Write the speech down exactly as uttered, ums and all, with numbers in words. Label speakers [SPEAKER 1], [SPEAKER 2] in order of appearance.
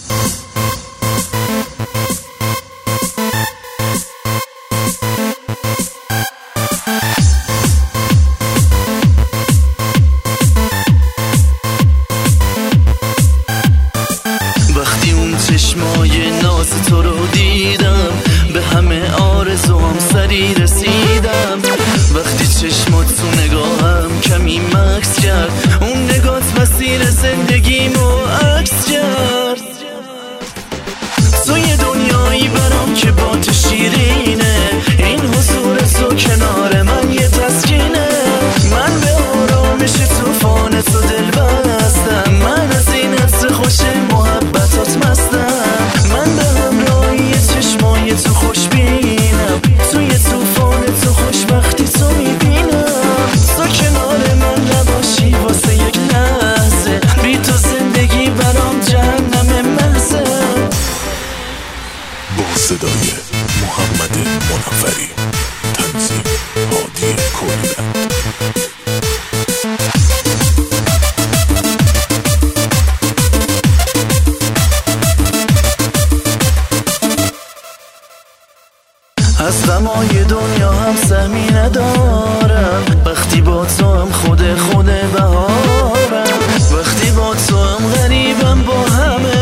[SPEAKER 1] وقتی اون چشمای ناز تو رو دیدم به همه آرزوام سری رسیدم. وقتی چشمات تو نگاهم کمی مکس کرد، اون نگات مسیر زندگیمو عکس کرد. تو یه دنیایی برام که با تو شیرینه، این حضور تو کنار من یه تسکینه. من به آرامش توفان تو دل بستم، من از این حس خوش محبتات مستم. من به همراهی چشمای تو خوشبینم، توی توفان تو خوشبختی تو میبینم. تو کنار من نباشی واسه یک لحظه، بی تو زندگی برام جهنم محضه.
[SPEAKER 2] با صدای محمد منوری، تنظیم هادی کلیبند.
[SPEAKER 1] از غمای دنیا هم سهمی ندارم، وقتی با تو هم خود خود بهارم. وقتی با تو هم غریبم با همه